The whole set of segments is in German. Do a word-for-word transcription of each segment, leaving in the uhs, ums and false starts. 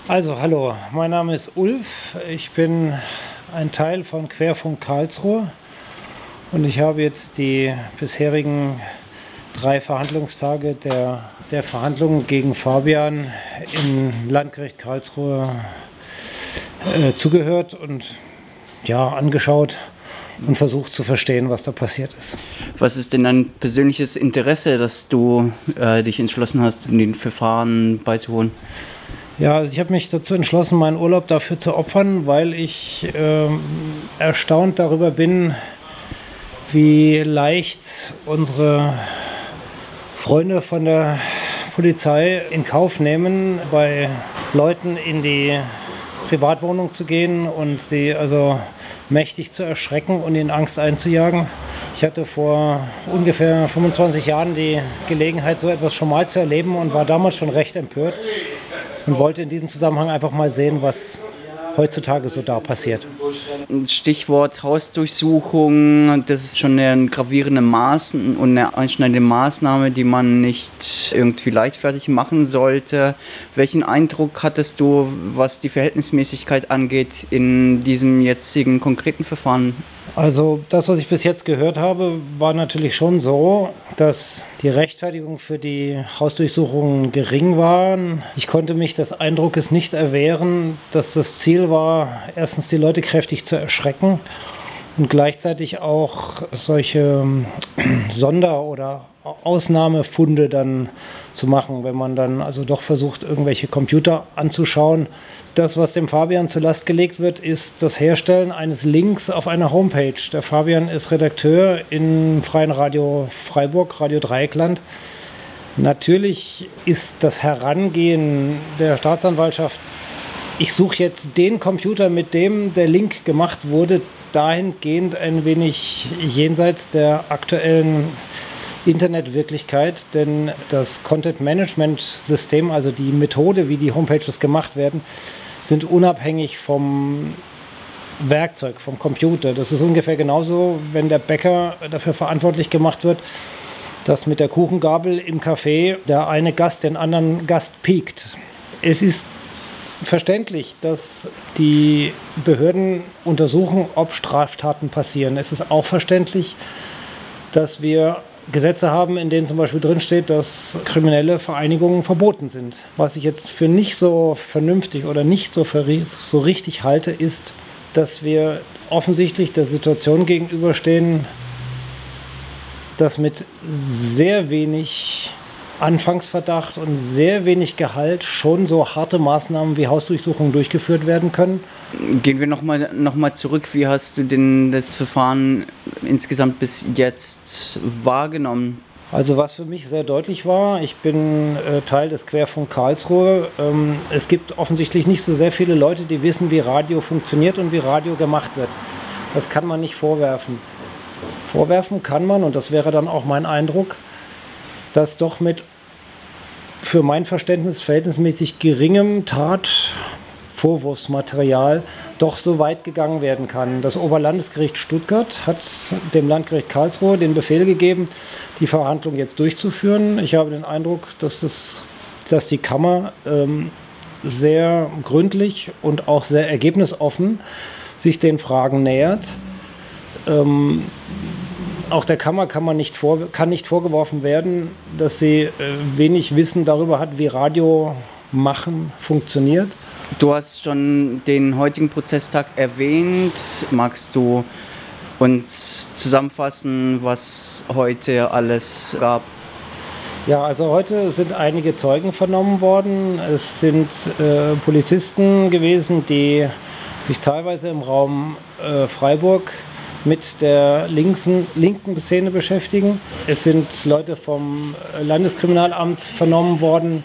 Also hallo, mein Name ist Ulf, ich bin ein Teil von Querfunk Karlsruhe und ich habe jetzt die bisherigen drei Verhandlungstage der, der Verhandlungen gegen Fabian im Landgericht Karlsruhe äh, zugehört und ja, angeschaut und versucht zu verstehen, was da passiert ist. Was ist denn dein persönliches Interesse, dass du äh, dich entschlossen hast, in den Verfahren beizuwohnen? Ja, also ich habe mich dazu entschlossen, meinen Urlaub dafür zu opfern, weil ich äh, erstaunt darüber bin, wie leicht unsere Freunde von der Polizei in Kauf nehmen, bei Leuten in die Privatwohnung zu gehen und sie also mächtig zu erschrecken und in Angst einzujagen. Ich hatte vor ungefähr fünfundzwanzig Jahren die Gelegenheit, so etwas schon mal zu erleben und war damals schon recht empört und wollte in diesem Zusammenhang einfach mal sehen, was heutzutage so da passiert. Stichwort Hausdurchsuchung, das ist schon eine gravierende Maßnahme und eine einschneidende Maßnahme, die man nicht irgendwie leichtfertig machen sollte. Welchen Eindruck hattest du, was die Verhältnismäßigkeit angeht, in diesem jetzigen konkreten Verfahren? Also das, was ich bis jetzt gehört habe, war natürlich schon so, dass die Rechtfertigung für die Hausdurchsuchungen gering waren. Ich konnte mich des Eindruckes nicht erwehren, dass das Ziel war, erstens die Leute kräftig zu erschrecken und gleichzeitig auch solche Sonder- oder Ausnahmefunde dann zu machen, wenn man dann also doch versucht, irgendwelche Computer anzuschauen. Das, was dem Fabian zur Last gelegt wird, ist das Herstellen eines Links auf einer Homepage. Der Fabian ist Redakteur im Freien Radio Freiburg, Radio Dreieckland. Natürlich ist das Herangehen der Staatsanwaltschaft, ich suche jetzt den Computer, mit dem der Link gemacht wurde, dahingehend ein wenig jenseits der aktuellen Internetwirklichkeit, denn das Content-Management-System, also die Methode, wie die Homepages gemacht werden, sind unabhängig vom Werkzeug, vom Computer. Das ist ungefähr genauso, wenn der Bäcker dafür verantwortlich gemacht wird, dass mit der Kuchengabel im Café der eine Gast den anderen Gast piekt. Es ist verständlich, dass die Behörden untersuchen, ob Straftaten passieren. Es ist auch verständlich, dass wir Gesetze haben, in denen zum Beispiel drinsteht, dass kriminelle Vereinigungen verboten sind. Was ich jetzt für nicht so vernünftig oder nicht so, so richtig halte, ist, dass wir offensichtlich der Situation gegenüberstehen, dass mit sehr wenig Anfangsverdacht und sehr wenig Gehalt schon so harte Maßnahmen wie Hausdurchsuchungen durchgeführt werden können. Gehen wir nochmal noch mal zurück. Wie hast du denn das Verfahren insgesamt bis jetzt wahrgenommen? Also was für mich sehr deutlich war, ich bin äh, Teil des Querfunk Karlsruhe. Ähm, es gibt offensichtlich nicht so sehr viele Leute, die wissen, wie Radio funktioniert und wie Radio gemacht wird. Das kann man nicht vorwerfen. Vorwerfen kann man, und das wäre dann auch mein Eindruck, dass doch mit für mein Verständnis verhältnismäßig geringem Tatvorwurfsmaterial doch so weit gegangen werden kann. Das Oberlandesgericht Stuttgart hat dem Landgericht Karlsruhe den Befehl gegeben, die Verhandlung jetzt durchzuführen. Ich habe den Eindruck, dass, das, dass die Kammer ähm, sehr gründlich und auch sehr ergebnisoffen sich den Fragen nähert. Ähm, Auch der Kammer kann, man nicht vor, kann nicht vorgeworfen werden, dass sie äh, wenig Wissen darüber hat, wie Radio machen funktioniert. Du hast schon den heutigen Prozesstag erwähnt. Magst du uns zusammenfassen, was heute alles gab? Ja, also heute sind einige Zeugen vernommen worden. Es sind äh, Polizisten gewesen, die sich teilweise im Raum äh, Freiburg mit der linken, linken Szene beschäftigen. Es sind Leute vom Landeskriminalamt vernommen worden.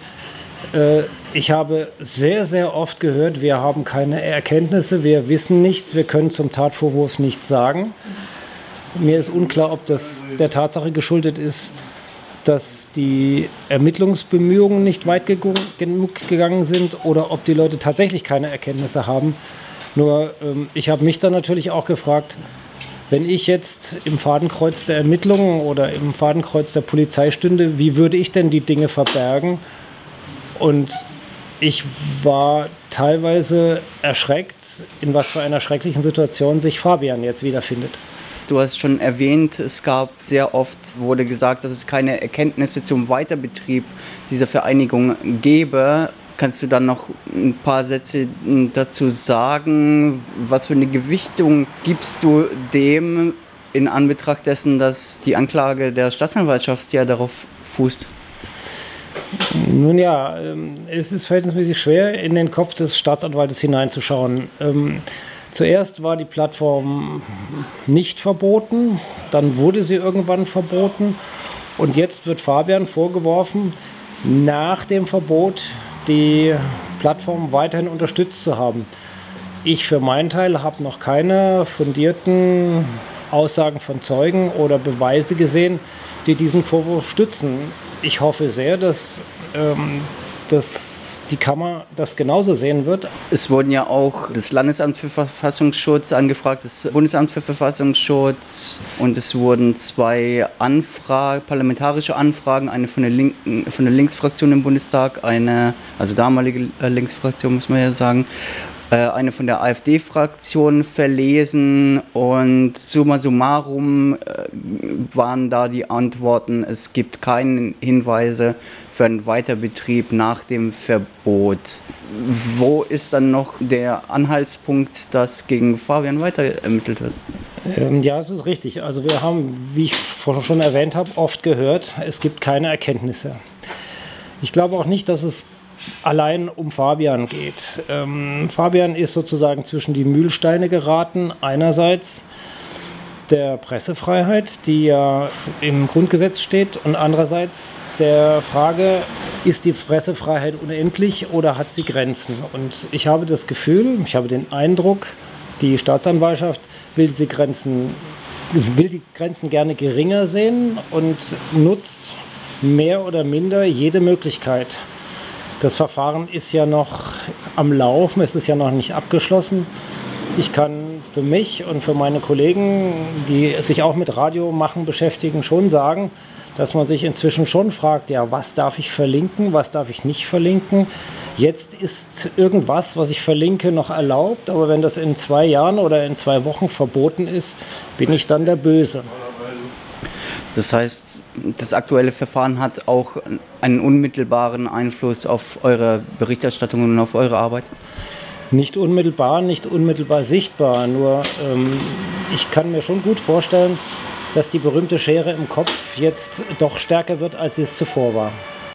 Ich habe sehr, sehr oft gehört, wir haben keine Erkenntnisse, wir wissen nichts, wir können zum Tatvorwurf nichts sagen. Mir ist unklar, ob das der Tatsache geschuldet ist, dass die Ermittlungsbemühungen nicht weit genug gegangen sind oder ob die Leute tatsächlich keine Erkenntnisse haben. Nur ich habe mich dann natürlich auch gefragt, wenn ich jetzt im Fadenkreuz der Ermittlungen oder im Fadenkreuz der Polizei stünde, wie würde ich denn die Dinge verbergen? Und ich war teilweise erschreckt, in was für einer schrecklichen Situation sich Fabian jetzt wiederfindet. Du hast schon erwähnt, es gab sehr oft, wurde gesagt, dass es keine Erkenntnisse zum Weiterbetrieb dieser Vereinigung gäbe. Kannst du dann noch ein paar Sätze dazu sagen? Was für eine Gewichtung gibst du dem in Anbetracht dessen, dass die Anklage der Staatsanwaltschaft ja darauf fußt? Nun ja, es ist verhältnismäßig schwer, in den Kopf des Staatsanwaltes hineinzuschauen. Zuerst war die Plattform nicht verboten, dann wurde sie irgendwann verboten und jetzt wird Fabian vorgeworfen, nach dem Verbot die Plattform weiterhin unterstützt zu haben. Ich für meinen Teil habe noch keine fundierten Aussagen von Zeugen oder Beweise gesehen, die diesen Vorwurf stützen. Ich hoffe sehr, dass, ähm, dass die Kammer das genauso sehen wird. Es wurden ja auch das Landesamt für Verfassungsschutz angefragt, das Bundesamt für Verfassungsschutz und es wurden zwei Anfragen, parlamentarische Anfragen, eine von der Linken, von der Linksfraktion im Bundestag, eine, also damalige Linksfraktion muss man ja sagen, eine von der AfD-Fraktion verlesen und summa summarum waren da die Antworten, es gibt keine Hinweise für einen Weiterbetrieb nach dem Verbot. Wo ist dann noch der Anhaltspunkt, dass gegen Fabian weiter ermittelt wird? Ähm, ja, es ist richtig. Also wir haben, wie ich vorhin schon erwähnt habe, oft gehört, es gibt keine Erkenntnisse. Ich glaube auch nicht, dass es allein um Fabian geht. Ähm, Fabian ist sozusagen zwischen die Mühlsteine geraten. Einerseits der Pressefreiheit, die ja im Grundgesetz steht, und andererseits der Frage, ist die Pressefreiheit unendlich oder hat sie Grenzen? Und ich habe das Gefühl, ich habe den Eindruck, die Staatsanwaltschaft will diese Grenzen, will die Grenzen gerne geringer sehen und nutzt mehr oder minder jede Möglichkeit. Das Verfahren ist ja noch am Laufen, es ist ja noch nicht abgeschlossen. Ich kann für mich und für meine Kollegen, die sich auch mit Radiomachen beschäftigen, schon sagen, dass man sich inzwischen schon fragt, ja, was darf ich verlinken, was darf ich nicht verlinken. Jetzt ist irgendwas, was ich verlinke, noch erlaubt, aber wenn das in zwei Jahren oder in zwei Wochen verboten ist, bin ich dann der Böse. Das heißt, das aktuelle Verfahren hat auch einen unmittelbaren Einfluss auf eure Berichterstattung und auf eure Arbeit? Nicht unmittelbar, nicht unmittelbar sichtbar, nur ähm, ich kann mir schon gut vorstellen, dass die berühmte Schere im Kopf jetzt doch stärker wird, als sie es zuvor war.